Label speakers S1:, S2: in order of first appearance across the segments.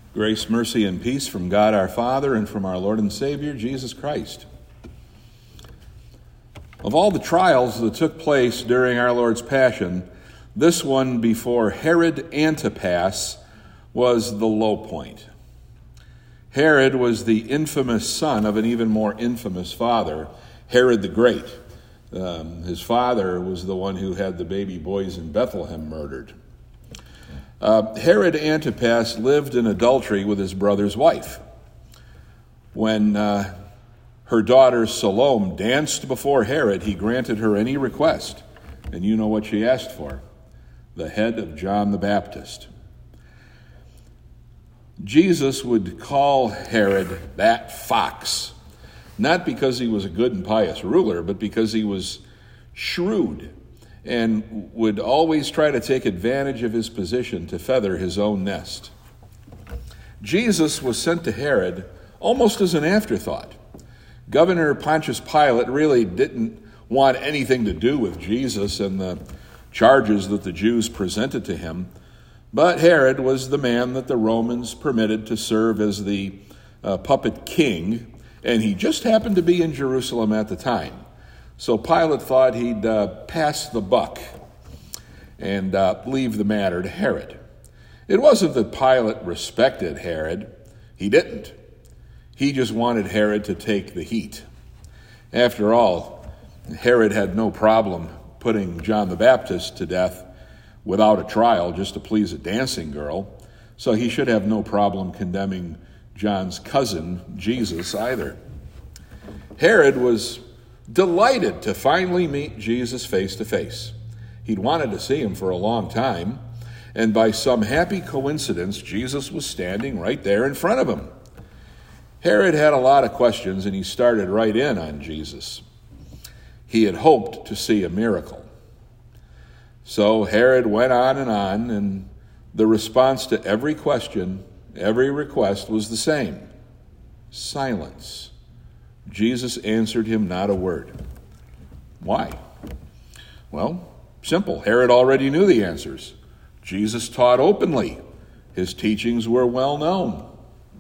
S1: Grace, mercy, and peace from God our Father and from our Lord and Savior, Jesus Christ. Of all the trials that took place during our Lord's Passion, this one before Herod Antipas was the low point. Herod was the infamous son of an even more infamous father, Herod the Great. His father was the one who had the baby boys in Bethlehem murdered. Herod Antipas lived in adultery with his brother's wife. When her daughter Salome danced before Herod, he granted her any request. And you know what she asked for? The head of John the Baptist. Jesus would call Herod that fox, not because he was a good and pious ruler, but because he was shrewd and would always try to take advantage of his position to feather his own nest. Jesus was sent to Herod almost as an afterthought. Governor Pontius Pilate really didn't want anything to do with Jesus and the charges that the Jews presented to him, but Herod was the man that the Romans permitted to serve as the puppet king, and he just happened to be in Jerusalem at the time. So Pilate thought he'd pass the buck and leave the matter to Herod. It wasn't that Pilate respected Herod. He didn't. He just wanted Herod to take the heat. After all, Herod had no problem putting John the Baptist to death without a trial just to please a dancing girl, so he should have no problem condemning John's cousin, Jesus, either. Herod was delighted to finally meet Jesus face to face. He'd wanted to see him for a long time, and by some happy coincidence, Jesus was standing right there in front of him. Herod had a lot of questions, and he started right in on Jesus. He had hoped to see a miracle. So Herod went on, and the response to every question, every request was the same: silence. Jesus answered him not a word. Why? Well, simple. Herod already knew the answers. Jesus taught openly. His teachings were well known.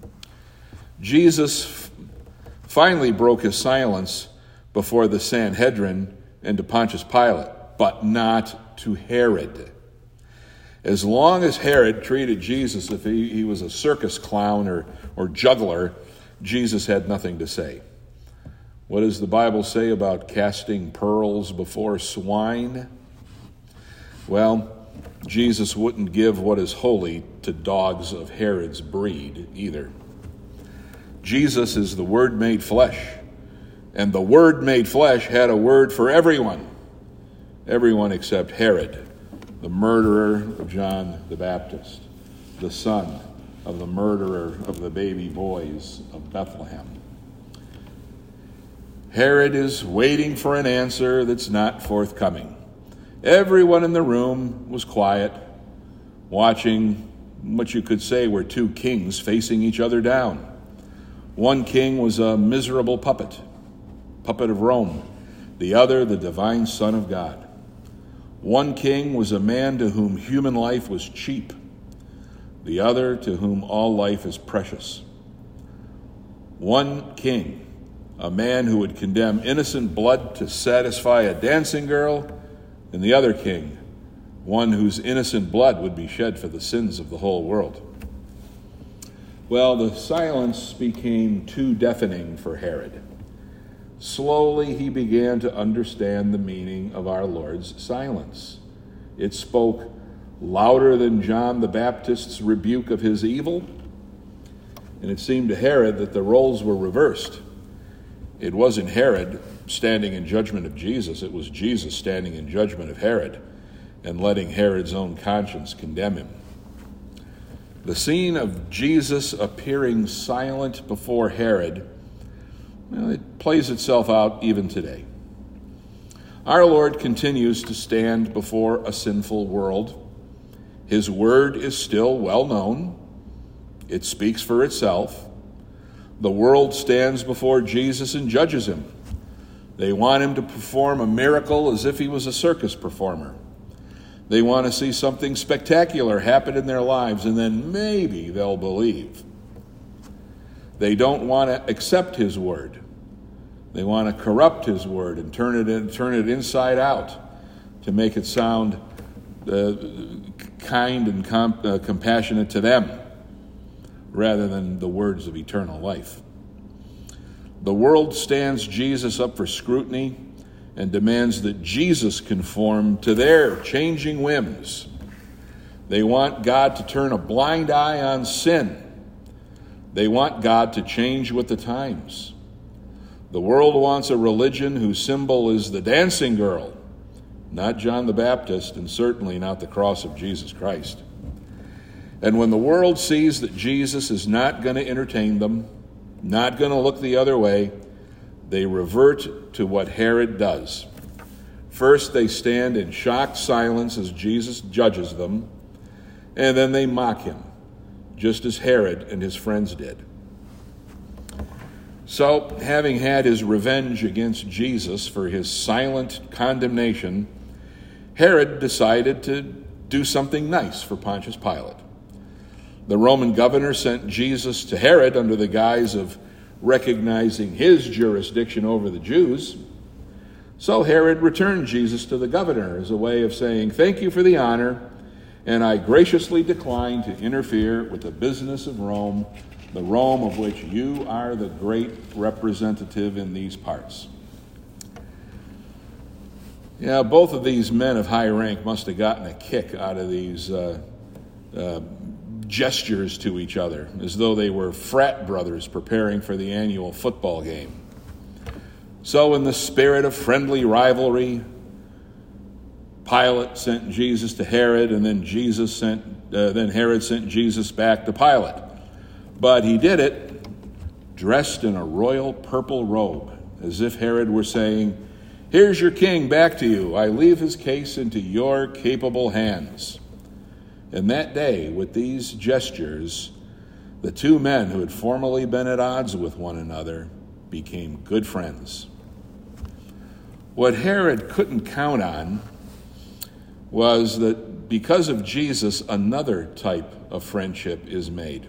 S1: Jesus finally broke his silence before the Sanhedrin and to Pontius Pilate, but not to Herod. As long as Herod treated Jesus as if he was a circus clown or juggler, Jesus had nothing to say. What does the Bible say about casting pearls before swine? Well, Jesus wouldn't give what is holy to dogs of Herod's breed either. Jesus is the Word made flesh, and the Word made flesh had a word for everyone. Everyone except Herod, the murderer of John the Baptist, the son of the murderer of the baby boys of Bethlehem. Herod is waiting for an answer that's not forthcoming. Everyone in the room was quiet, watching what you could say were two kings facing each other down. One king was a miserable puppet of Rome. The other, the divine Son of God. One king was a man to whom human life was cheap. The other, to whom all life is precious. One king, a man who would condemn innocent blood to satisfy a dancing girl, and the other king, one whose innocent blood would be shed for the sins of the whole world. Well, the silence became too deafening for Herod. Slowly he began to understand the meaning of our Lord's silence. It spoke louder than John the Baptist's rebuke of his evil, and it seemed to Herod that the roles were reversed. It wasn't Herod standing in judgment of Jesus, it was Jesus standing in judgment of Herod and letting Herod's own conscience condemn him. The scene of Jesus appearing silent before Herod, well, it plays itself out even today. Our Lord continues to stand before a sinful world. His word is still well known. It speaks for itself. The world stands before Jesus and judges him. They want him to perform a miracle as if he was a circus performer. They want to see something spectacular happen in their lives, and then maybe they'll believe. They don't want to accept his word. They want to corrupt his word and turn it inside out to make it sound kind and compassionate to them, rather than the words of eternal life. The world stands Jesus up for scrutiny and demands that Jesus conform to their changing whims. They want God to turn a blind eye on sin. They want God to change with the times. The world wants a religion whose symbol is the dancing girl, not John the Baptist, and certainly not the cross of Jesus Christ. And when the world sees that Jesus is not going to entertain them, not going to look the other way, they revert to what Herod does. First, they stand in shocked silence as Jesus judges them, and then they mock him, just as Herod and his friends did. So, having had his revenge against Jesus for his silent condemnation, Herod decided to do something nice for Pontius Pilate. The Roman governor sent Jesus to Herod under the guise of recognizing his jurisdiction over the Jews. So Herod returned Jesus to the governor as a way of saying, "Thank you for the honor, and I graciously decline to interfere with the business of Rome, the Rome of which you are the great representative in these parts." Yeah, both of these men of high rank must have gotten a kick out of these gestures to each other, as though they were frat brothers preparing for the annual football game. So in the spirit of friendly rivalry, Pilate sent Jesus to Herod, and then Herod sent Jesus back to Pilate. But he did it dressed in a royal purple robe, as if Herod were saying, "Here's your king back to you. I leave his case into your capable hands." And that day, with these gestures, the two men who had formerly been at odds with one another became good friends. What Herod couldn't count on was that because of Jesus, another type of friendship is made.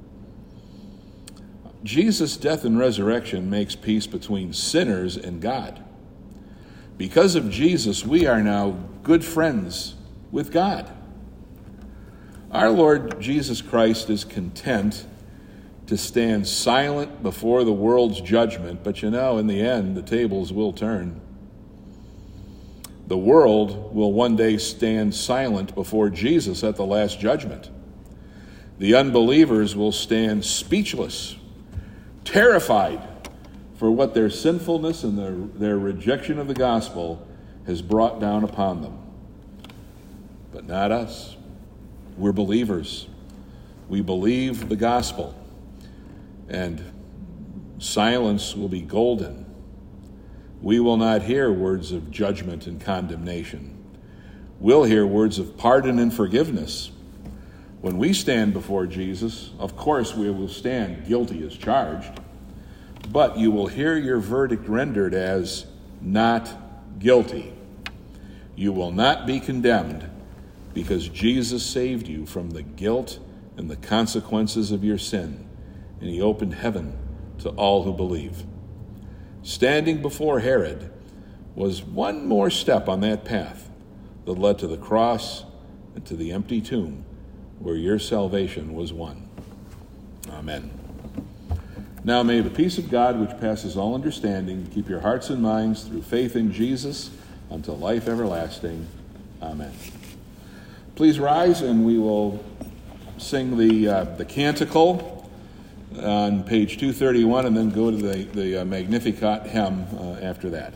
S1: Jesus' death and resurrection makes peace between sinners and God. Because of Jesus, we are now good friends with God. Our Lord Jesus Christ is content to stand silent before the world's judgment, but in the end, the tables will turn. The world will one day stand silent before Jesus at the last judgment. The unbelievers will stand speechless, terrified for what their sinfulness and their rejection of the gospel has brought down upon them. But not us. We're believers. We believe the gospel, and silence will be golden. We will not hear words of judgment and condemnation. We'll hear words of pardon and forgiveness. When we stand before Jesus, of course we will stand guilty as charged, but you will hear your verdict rendered as not guilty. You will not be condemned, because Jesus saved you from the guilt and the consequences of your sin, and he opened heaven to all who believe. Standing before Herod was one more step on that path that led to the cross and to the empty tomb where your salvation was won. Amen. Now may the peace of God, which passes all understanding, keep your hearts and minds through faith in Jesus unto life everlasting. Amen. Please rise, and we will sing the canticle on page 231, and then go to the Magnificat hymn after that.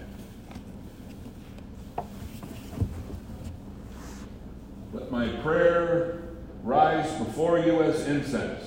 S1: Let my prayer rise before you as incense,